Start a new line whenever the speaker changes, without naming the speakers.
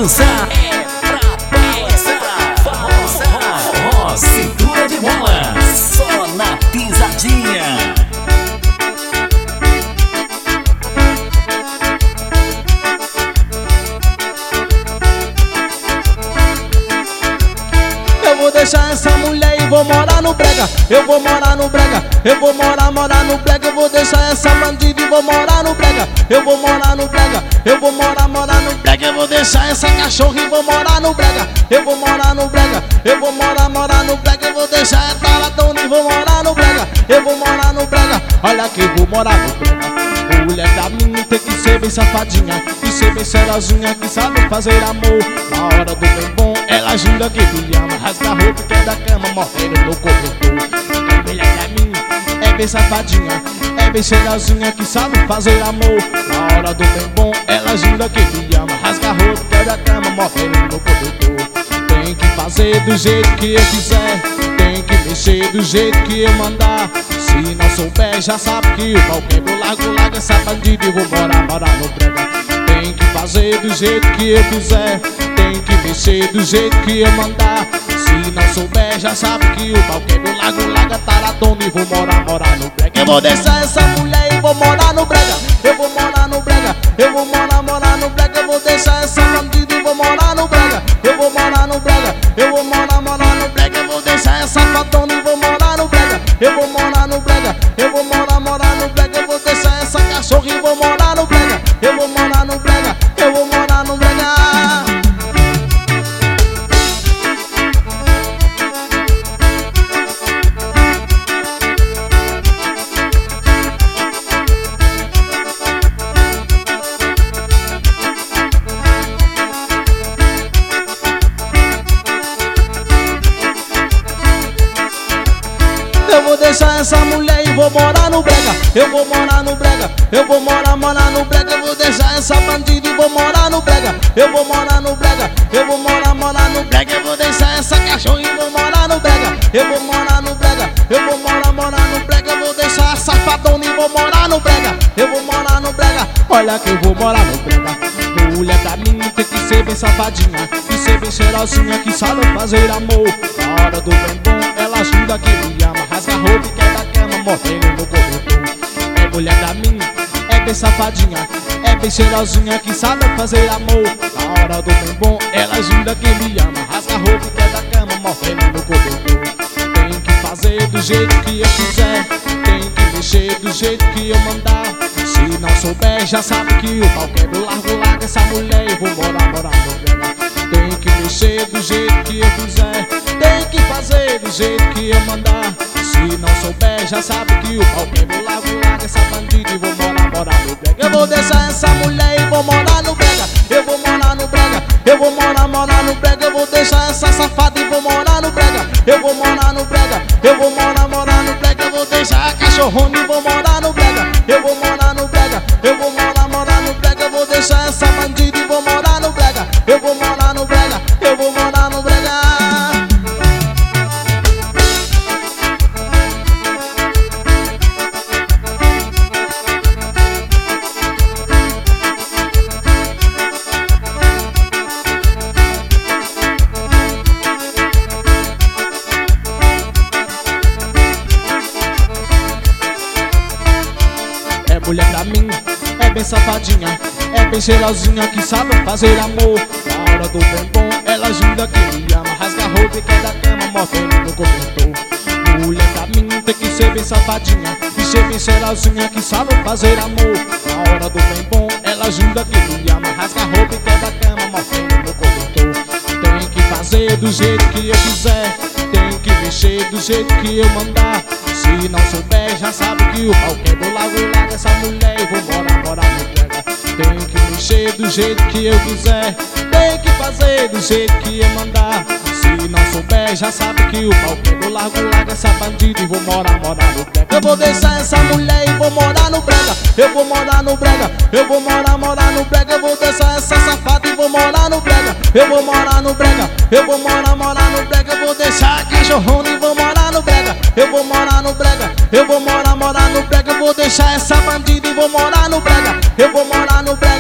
dançar, é pra balançar. Forró, cintura de bola, só na pisadinha.
Eu vou deixar essa mulher e vou morar no brega. Eu vou morar no brega. Eu vou morar no brega. Eu vou deixar essa bandida e vou morar no brega. Eu vou morar no brega. Eu vou morar no brega. Eu vou deixar essa cachorra e vou morar no brega. Eu vou morar no brega. Eu vou morar no brega. Eu vou deixar essa taradona e vou morar no brega. Eu vou morar no brega. Olha que eu vou morar no brega. Mulher da minha tem que ser bem safadinha e ser bem cheirosinha, que sabe fazer amor. Na hora do bem bom, ela ginga que me ama, rasga a roupa que é da cama, morrendo no cobertor. Mulher da minha é bem safadinha, é bem cheirosinha, que sabe fazer amor. Na hora do bem bom, ela ginga que me ama, rasga a roupa que é da cama, morrendo no cobertor. Tem que fazer do jeito que eu quiser, tem que mexer do jeito que eu mandar. Se não souber, já sabe que o pau quebra. Largo essa bandida e vou morar no brega. Tem que fazer do jeito que eu quiser, tem que mexer do jeito que eu mandar. Se não souber, já sabe que o pau quebra. Largo a taradona e vou morar no brega. Eu vou deixar essa mulher e vou morar no brega. Eu vou morar no brega. Eu vou morar no brega. Eu vou deixar essa bandida e vou morar no brega. Eu vou morar no brega. Eu vou morar no brega. Eu vou deixar essa fatona e vou morar no brega. Eu vou morar no brega. Eu vou morar no brega. Eu vou deixar essa cachorra e vou morar no brega. Eu vou morar no brega. Eu vou morar no brega. Eu vou deixar essa mulher e vou morar no brega. Eu vou morar no brega. Eu vou morar no brega. Eu vou deixar essa bandida e vou morar no brega. Eu vou morar no brega. Eu vou morar no brega. Eu vou deixar essa cachorra e vou morar no brega. Eu vou morar no brega. Eu vou morar no brega. Eu vou deixar a safadona e vou morar no brega. Eu vou morar no brega. Olha que eu vou morar no brega. Mulher pra mim tem que ser bem safadinha e ser bem cheirosinha, que sabe fazer amor. Na hora do bem bom, ela ajuda que me ama, rasga a roupa e quer da cama, morrendo no cobertor. É mulher da minha, é bem safadinha, é bem cheirosinha, que sabe fazer amor. Na hora do bem bom, ela ajuda que me ama, rasga a roupa e quer da cama, morrendo no cobertor. Tem que fazer do jeito que eu quiser, tem que mexer do jeito que eu mandar. Se não souber, já sabe que o pau quebra. Largo essa mulher e vou morar no brega. Tem que mexer do jeito que eu quiser, tem que fazer do jeito que eu mandar. Se não souber, já sabe que o pau quebra. Largo essa bandida e vou morar no brega. Eu vou deixar essa mulher e vou morar no brega. Eu vou morar no brega. Eu vou morar no brega. Eu vou deixar essa safada e vou morar no brega. Eu vou morar no brega. Eu vou morar no brega. Eu vou deixar a cachorrona e vou morar no brega. Eu vou morar no brega. Eu vou morar no brega. Eu vou deixar essa bandida e vou morar no brega. Eu vou morar no brega. Eu vou morar no brega. É mulher pra mim, é bem safadinha, é bem cheirosinha, que sabe fazer amor. Na hora do bem bom, ela ajuda que me ama, rasga a roupa e quer da cama, morrendo no cobertor. Mulher pra mim tem que ser bem safadinha e ser bem cheirosinha, que sabe fazer amor. Na hora do bem bom, ela ajuda que me ama, rasga a roupa e quer da cama, morrendo no cobertor. Tem que fazer do jeito que eu quiser, tem que mexer do jeito que eu mandar. Se não souber, já sabe que o pau quebra. Largo essa mulher e vou morar no brega. Tem que mexer do jeito que eu quiser, tem que fazer do jeito que eu mandar. Se não souber, já sabe que o pau quebra. Largo essa bandida e vou morar no brega. Eu vou deixar essa mulher e vou morar no brega. Eu vou morar no brega. Eu vou morar no brega. Eu vou deixar essa safada e vou morar no brega. Eu vou morar no brega. Eu vou morar no brega. Eu vou deixar a cachorrona e vou morar no brega. Eu vou morar no brega. Eu vou morar no brega. Eu vou deixar essa bandida e vou morar no brega. Eu vou morar no brega.